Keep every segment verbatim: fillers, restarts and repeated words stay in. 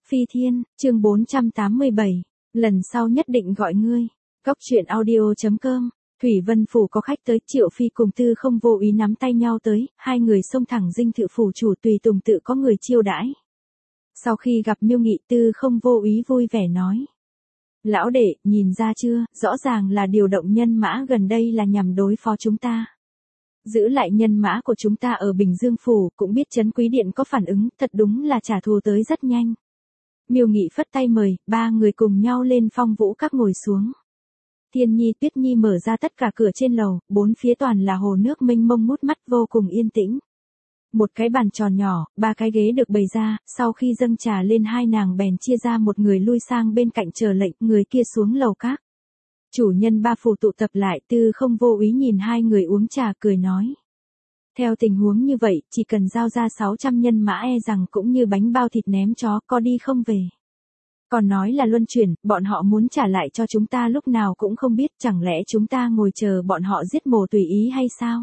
Phi Thiên, chương bốn trăm tám mươi bảy, lần sau nhất định gọi ngươi. Góc truyện audio chấm com. Thủy Vân Phủ có khách tới, Triệu Phi cùng Tư Không vô ý nắm tay nhau tới, hai người xông thẳng dinh thự phủ chủ tùy tùng tự có người chiêu đãi. Sau khi gặp Miêu Nghị, Tư Không vô ý vui vẻ nói. Lão đệ, nhìn ra chưa, rõ ràng là điều động nhân mã gần đây là nhằm đối phó chúng ta. Giữ lại nhân mã của chúng ta ở Bình Dương Phủ, cũng biết Trấn Quý Điện có phản ứng, thật đúng là trả thù tới rất nhanh. Miêu Nghị phất tay mời, ba người cùng nhau lên Phong Vũ Các ngồi xuống. Thiên Nhi Tuyết Nhi mở ra tất cả cửa trên lầu, bốn phía toàn là hồ nước mênh mông mút mắt vô cùng yên tĩnh. Một cái bàn tròn nhỏ, ba cái ghế được bày ra, sau khi dâng trà lên hai nàng bèn chia ra một người lui sang bên cạnh chờ lệnh, người kia xuống lầu các. Chủ nhân ba phủ tụ tập lại, Tư Không vô ý nhìn hai người uống trà cười nói. Theo tình huống như vậy, chỉ cần giao ra sáu trăm nhân mã e rằng cũng như bánh bao thịt ném chó, có đi không về. Còn nói là luân chuyển, bọn họ muốn trả lại cho chúng ta lúc nào cũng không biết, chẳng lẽ chúng ta ngồi chờ bọn họ giết mổ tùy ý hay sao?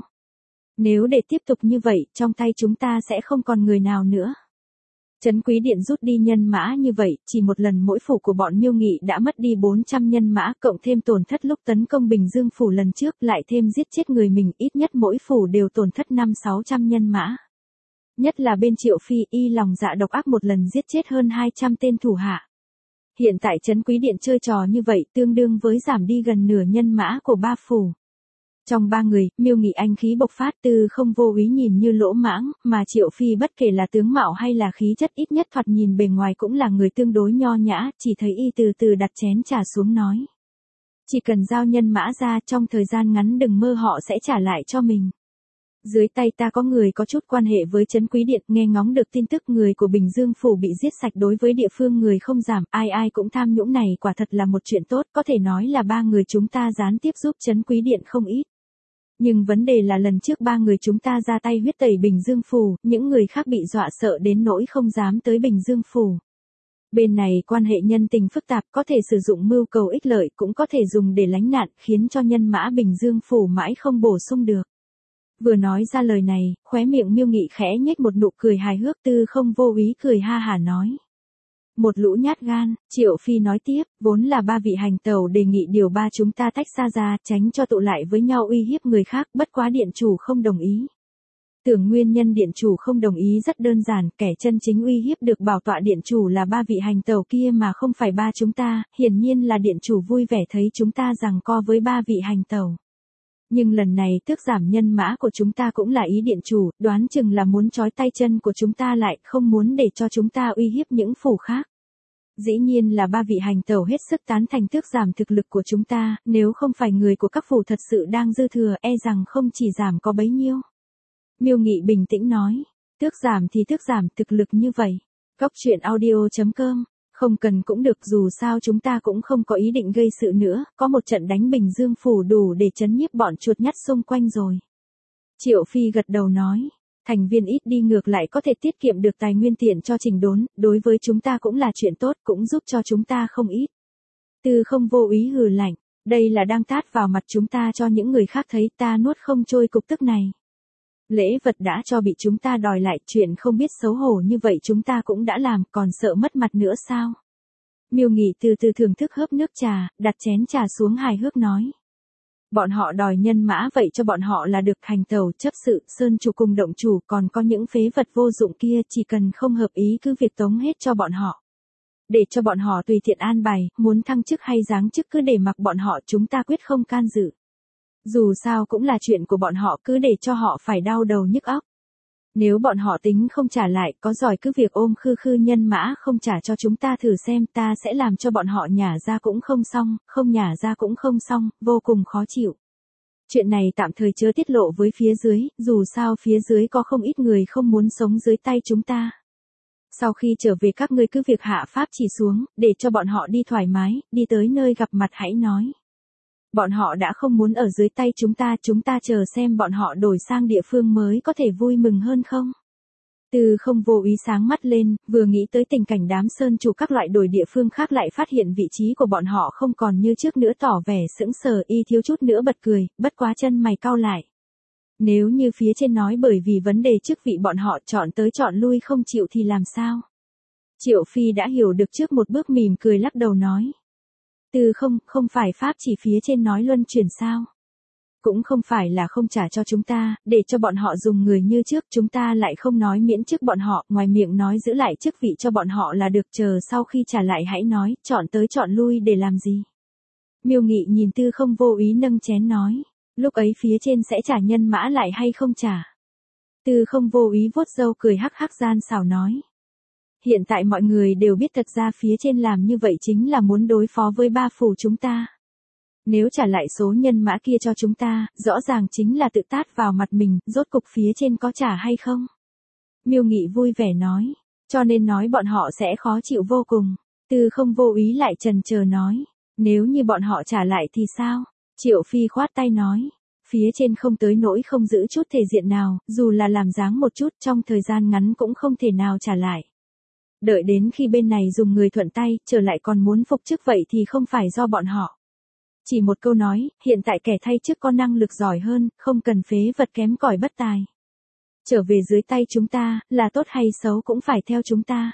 Nếu để tiếp tục như vậy, trong tay chúng ta sẽ không còn người nào nữa. Trấn Quý Điện rút đi nhân mã như vậy, chỉ một lần mỗi phủ của bọn Miêu Nghị đã mất đi bốn trăm nhân mã, cộng thêm tổn thất lúc tấn công Bình Dương Phủ lần trước, lại thêm giết chết người mình, ít nhất mỗi phủ đều tổn thất năm sáu trăm nhân mã. Nhất là bên Triệu Phi, y lòng dạ độc ác một lần giết chết hơn hai trăm tên thủ hạ. Hiện tại Trấn Quý Điện chơi trò như vậy, tương đương với giảm đi gần nửa nhân mã của ba phủ. Trong ba người, Miêu Nghị anh khí bộc phát, Tư Không vô ý nhìn như lỗ mãng, mà Triệu Phi bất kể là tướng mạo hay là khí chất, ít nhất thoạt nhìn bề ngoài cũng là người tương đối nho nhã, chỉ thấy y từ từ đặt chén trà xuống nói. Chỉ cần giao nhân mã ra, trong thời gian ngắn đừng mơ họ sẽ trả lại cho mình. Dưới tay ta có người có chút quan hệ với Trấn Quý Điện, nghe ngóng được tin tức người của Bình Dương Phủ bị giết sạch, đối với địa phương người không giảm, ai ai cũng tham nhũng này quả thật là một chuyện tốt, có thể nói là ba người chúng ta gián tiếp giúp Trấn Quý Điện không ít. Nhưng vấn đề là lần trước ba người chúng ta ra tay huyết tẩy Bình Dương Phủ, những người khác bị dọa sợ đến nỗi không dám tới Bình Dương Phủ. Bên này quan hệ nhân tình phức tạp, có thể sử dụng mưu cầu ích lợi, cũng có thể dùng để lánh nạn, khiến cho nhân mã Bình Dương Phủ mãi không bổ sung được. Vừa nói ra lời này, khóe miệng Miêu Nghị khẽ nhếch một nụ cười hài hước, Tư Không vô ý cười ha hả nói. Một lũ nhát gan, Triệu Phi nói tiếp, vốn là ba vị hành tẩu đề nghị điều ba chúng ta tách xa ra, tránh cho tụ lại với nhau uy hiếp người khác, bất quá điện chủ không đồng ý. Tưởng nguyên nhân điện chủ không đồng ý rất đơn giản, kẻ chân chính uy hiếp được bảo tọa điện chủ là ba vị hành tẩu kia mà không phải ba chúng ta, hiển nhiên là điện chủ vui vẻ thấy chúng ta giằng co với ba vị hành tẩu. Nhưng lần này tước giảm nhân mã của chúng ta cũng là ý điện chủ, đoán chừng là muốn trói tay chân của chúng ta lại, không muốn để cho chúng ta uy hiếp những phủ khác. Dĩ nhiên là ba vị hành tẩu hết sức tán thành tước giảm thực lực của chúng ta, nếu không phải người của các phủ thật sự đang dư thừa, e rằng không chỉ giảm có bấy nhiêu. Miêu Nghị bình tĩnh nói, tước giảm thì tước giảm, thực lực như vậy. Góc truyện audio chấm com. Không cần cũng được, dù sao chúng ta cũng không có ý định gây sự nữa, có một trận đánh Bình Dương Phủ đủ để trấn nhiếp bọn chuột nhắt xung quanh rồi. Triệu Phi gật đầu nói, thành viên ít đi ngược lại có thể tiết kiệm được tài nguyên tiện cho chỉnh đốn, đối với chúng ta cũng là chuyện tốt, cũng giúp cho chúng ta không ít. Tư Không vô ý hừ lạnh, đây là đang tát vào mặt chúng ta cho những người khác thấy, ta nuốt không trôi cục tức này. Lễ vật đã cho bị chúng ta đòi lại, chuyện không biết xấu hổ như vậy chúng ta cũng đã làm, còn sợ mất mặt nữa sao? Miêu Nghị từ từ thưởng thức hớp nước trà, đặt chén trà xuống hài hước nói. Bọn họ đòi nhân mã vậy cho bọn họ là được, hành tẩu, chấp sự, sơn chủ cùng động chủ, còn có những phế vật vô dụng kia, chỉ cần không hợp ý cứ việc tống hết cho bọn họ. Để cho bọn họ tùy tiện an bài, muốn thăng chức hay giáng chức cứ để mặc bọn họ, chúng ta quyết không can dự. Dù sao cũng là chuyện của bọn họ, cứ để cho họ phải đau đầu nhức óc. Nếu bọn họ tính không trả lại, có giỏi cứ việc ôm khư khư nhân mã không trả cho chúng ta thử xem, ta sẽ làm cho bọn họ nhả ra cũng không xong, không nhả ra cũng không xong, vô cùng khó chịu. Chuyện này tạm thời chớ tiết lộ với phía dưới, dù sao phía dưới có không ít người không muốn sống dưới tay chúng ta. Sau khi trở về các ngươi cứ việc hạ pháp chỉ xuống, để cho bọn họ đi thoải mái, đi tới nơi gặp mặt hãy nói. Bọn họ đã không muốn ở dưới tay chúng ta, chúng ta chờ xem bọn họ đổi sang địa phương mới có thể vui mừng hơn không? Tư Không vô ý sáng mắt lên, vừa nghĩ tới tình cảnh đám sơn chủ các loại đổi địa phương khác lại phát hiện vị trí của bọn họ không còn như trước nữa, tỏ vẻ sững sờ, y thiếu chút nữa bật cười, bất quá chân mày cau lại. Nếu như phía trên nói bởi vì vấn đề chức vị bọn họ chọn tới chọn lui không chịu thì làm sao? Triệu Phi đã hiểu được trước một bước mỉm cười lắc đầu nói. Tư không, không phải pháp chỉ phía trên nói luân chuyển sao? Cũng không phải là không trả cho chúng ta, để cho bọn họ dùng người như trước, chúng ta lại không nói miễn chức bọn họ, ngoài miệng nói giữ lại chức vị cho bọn họ là được, chờ sau khi trả lại hãy nói, chọn tới chọn lui để làm gì. Miêu Nghị nhìn Tư không vô ý nâng chén nói, lúc ấy phía trên sẽ trả nhân mã lại hay không trả. Tư không vô ý vuốt râu cười hắc hắc gian xảo nói. Hiện tại mọi người đều biết thật ra phía trên làm như vậy chính là muốn đối phó với ba phủ chúng ta. Nếu trả lại số nhân mã kia cho chúng ta, rõ ràng chính là tự tát vào mặt mình, rốt cục phía trên có trả hay không? Miêu Nghị vui vẻ nói, cho nên nói bọn họ sẽ khó chịu vô cùng. Tư không vô ý lại chần chờ nói, nếu như bọn họ trả lại thì sao? Triệu Phi khoát tay nói, phía trên không tới nỗi không giữ chút thể diện nào, dù là làm dáng một chút trong thời gian ngắn cũng không thể nào trả lại. Đợi đến khi bên này dùng người thuận tay, trở lại còn muốn phục chức vậy thì không phải do bọn họ. Chỉ một câu nói, hiện tại kẻ thay chức có năng lực giỏi hơn, không cần phế vật kém cỏi bất tài. Trở về dưới tay chúng ta, là tốt hay xấu cũng phải theo chúng ta.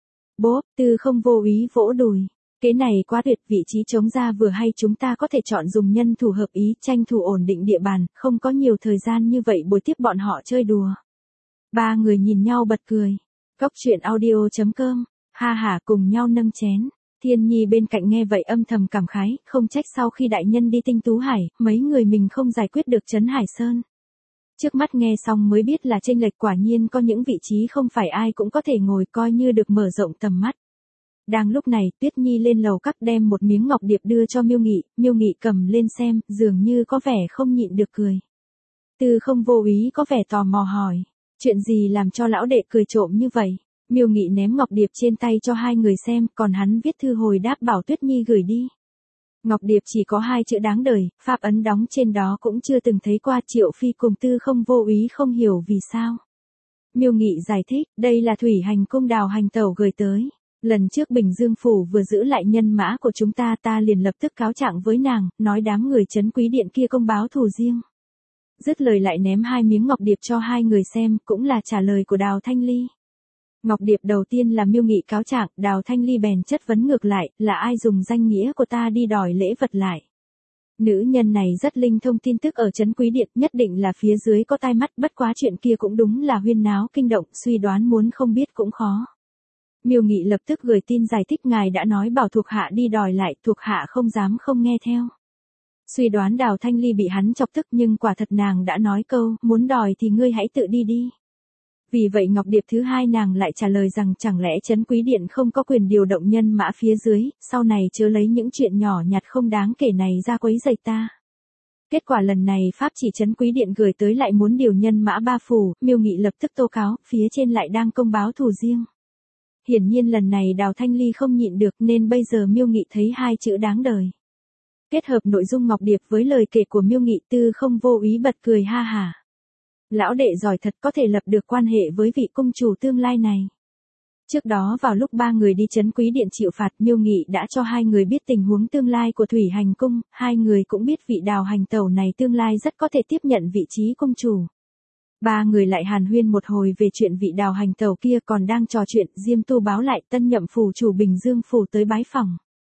Bố, Tư không vô ý vỗ đùi. Cái này quá tuyệt, vị trí trống ra vừa hay chúng ta có thể chọn dùng nhân thủ hợp ý, tranh thủ ổn định địa bàn, không có nhiều thời gian như vậy bồi tiếp bọn họ chơi đùa. Ba người nhìn nhau bật cười. Cốc truyện audio chấm com, ha hả cùng nhau nâng chén. Thiên Nhi bên cạnh nghe vậy âm thầm cảm khái, không trách sau khi đại nhân đi Tinh Tú Hải, mấy người mình không giải quyết được Trấn Hải Sơn. Trước mắt nghe xong mới biết là chênh lệch quả nhiên có những vị trí không phải ai cũng có thể ngồi, coi như được mở rộng tầm mắt. Đang lúc này, Tuyết Nhi lên lầu cắt đem một miếng ngọc điệp đưa cho Miêu Nghị, Miêu Nghị cầm lên xem, dường như có vẻ không nhịn được cười. Tư không vô ý có vẻ tò mò hỏi, chuyện gì làm cho lão đệ cười trộm như vậy? Miêu Nghị ném ngọc điệp trên tay cho hai người xem, còn hắn viết thư hồi đáp bảo Tuyết Nhi gửi đi. Ngọc điệp chỉ có hai chữ đáng đời, pháp ấn đóng trên đó cũng chưa từng thấy qua. Triệu Phi cùng Tư không vô ý không hiểu vì sao. Miêu Nghị giải thích, đây là thủy hành cung Đào Hành Tẩu gửi tới. Lần trước Bình Dương Phủ vừa giữ lại nhân mã của chúng ta, ta liền lập tức cáo trạng với nàng, nói đám người Trấn Quý Điện kia công báo thù riêng. Dứt lời lại ném hai miếng ngọc điệp cho hai người xem, cũng là trả lời của Đào Thanh Ly. Ngọc điệp đầu tiên là Miêu Nghị cáo trạng, Đào Thanh Ly bèn chất vấn ngược lại, là ai dùng danh nghĩa của ta đi đòi lễ vật lại. Nữ nhân này rất linh thông tin tức ở Trấn Quý Điện, nhất định là phía dưới có tai mắt, bất quá chuyện kia cũng đúng là huyên náo kinh động, suy đoán muốn không biết cũng khó. Miêu Nghị lập tức gửi tin giải thích, ngài đã nói bảo thuộc hạ đi đòi lại, thuộc hạ không dám không nghe theo. Suy đoán Đào Thanh Ly bị hắn chọc tức, nhưng quả thật nàng đã nói câu, muốn đòi thì ngươi hãy tự đi đi. Vì vậy ngọc điệp thứ hai nàng lại trả lời rằng chẳng lẽ Trấn Quý Điện không có quyền điều động nhân mã phía dưới, sau này chớ lấy những chuyện nhỏ nhặt không đáng kể này ra quấy rầy ta. Kết quả lần này pháp chỉ Trấn Quý Điện gửi tới lại muốn điều nhân mã ba phủ, Miêu Nghị lập tức tố cáo, phía trên lại đang công báo thù riêng. Hiển nhiên lần này Đào Thanh Ly không nhịn được nên bây giờ Miêu Nghị thấy hai chữ đáng đời. Kết hợp nội dung ngọc điệp với lời kể của Miêu Nghị, Tư không vô ý bật cười ha hả. Lão đệ giỏi thật, có thể lập được quan hệ với vị cung chủ tương lai này. Trước đó vào lúc ba người đi Trấn Quý Điện chịu phạt, Miêu Nghị đã cho hai người biết tình huống tương lai của Thủy Hành Cung, hai người cũng biết vị Đào Hành Tẩu này tương lai rất có thể tiếp nhận vị trí cung chủ. Ba người lại hàn huyên một hồi về chuyện vị Đào Hành Tẩu kia, còn đang trò chuyện, Diêm Tu báo lại tân nhậm phủ chủ Bình Dương Phủ tới bái phòng.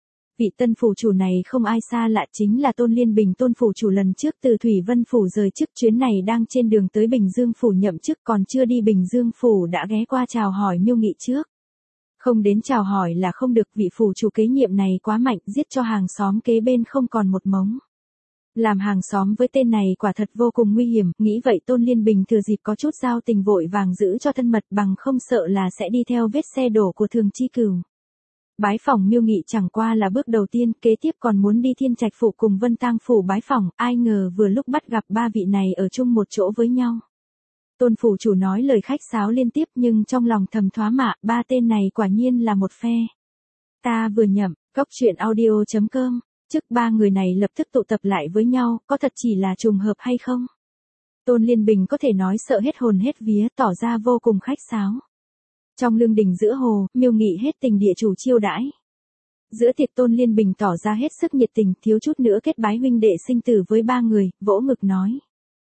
Vị tân phủ chủ này không ai xa lạ, chính là Tôn Liên Bình, Tôn phủ chủ lần trước từ Thủy Vân Phủ rời chức, chuyến này đang trên đường tới Bình Dương Phủ nhậm chức, còn chưa đi Bình Dương Phủ đã ghé qua chào hỏi Miêu Nghị trước. Không đến chào hỏi là không được, vị phủ chủ kế nhiệm này quá mạnh, giết cho hàng xóm kế bên không còn một mống. Làm hàng xóm với tên này quả thật vô cùng nguy hiểm, nghĩ vậy Tôn Liên Bình thừa dịp có chút giao tình vội vàng giữ cho thân mật, bằng không sợ là sẽ đi theo vết xe đổ của Thường Chi Cửu. Bái phỏng Miêu Nghị chẳng qua là bước đầu tiên, kế tiếp còn muốn đi Thiên Trạch Phủ cùng Vân Tang Phủ bái phỏng, ai ngờ vừa lúc bắt gặp ba vị này ở chung một chỗ với nhau. Tôn phủ chủ nói lời khách sáo liên tiếp nhưng trong lòng thầm thoá mạ, ba tên này quả nhiên là một phe. Ta vừa nhẩm, cốc truyện audio chấm com, trước ba người này lập tức tụ tập lại với nhau, có thật chỉ là trùng hợp hay không? Tôn Liên Bình có thể nói sợ hết hồn hết vía, tỏ ra vô cùng khách sáo. Trong lương đình giữa hồ, Miêu Nghị hết tình địa chủ chiêu đãi. Giữa tiệc Tôn Liên Bình tỏ ra hết sức nhiệt tình, thiếu chút nữa kết bái huynh đệ sinh tử với ba người, vỗ ngực nói.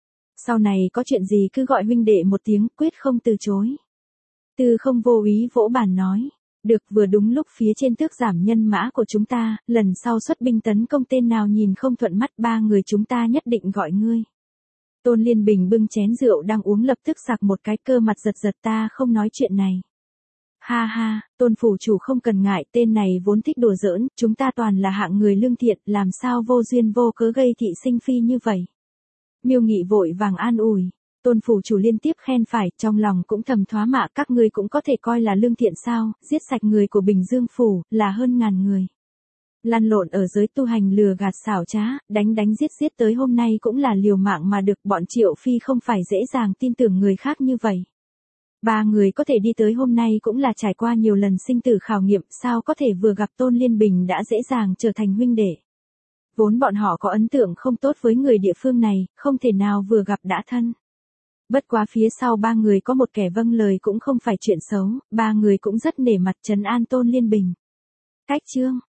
Sau này có chuyện gì cứ gọi huynh đệ một tiếng, quyết không từ chối. Tư không vô ý vỗ bàn nói. Được, vừa đúng lúc phía trên tước giảm nhân mã của chúng ta, lần sau xuất binh tấn công tên nào nhìn không thuận mắt ba người chúng ta nhất định gọi ngươi. Tôn Liên Bình bưng chén rượu đang uống lập tức sặc một cái, cơ mặt giật giật, ta không nói chuyện này. Ha ha, Tôn phủ chủ không cần ngại, tên này vốn thích đùa giỡn, chúng ta toàn là hạng người lương thiện, làm sao vô duyên vô cớ gây thị sinh phi như vậy. Miêu Nghị vội vàng an ủi. Tôn phủ chủ liên tiếp khen phải, trong lòng cũng thầm thoá mạ, các ngươi cũng có thể coi là lương thiện sao, giết sạch người của Bình Dương phủ, là hơn ngàn người. Lăn lộn ở giới tu hành lừa gạt xảo trá, đánh đánh giết giết tới hôm nay cũng là liều mạng mà được, bọn Triệu Phi không phải dễ dàng tin tưởng người khác như vậy. Ba người có thể đi tới hôm nay cũng là trải qua nhiều lần sinh tử khảo nghiệm, sao có thể vừa gặp Tôn Liên Bình đã dễ dàng trở thành huynh đệ. Vốn bọn họ có ấn tượng không tốt với người địa phương này, không thể nào vừa gặp đã thân. Bất quá phía sau ba người có một kẻ vâng lời cũng không phải chuyện xấu, ba người cũng rất nể mặt trấn an Tôn Liên Bình. Cách chương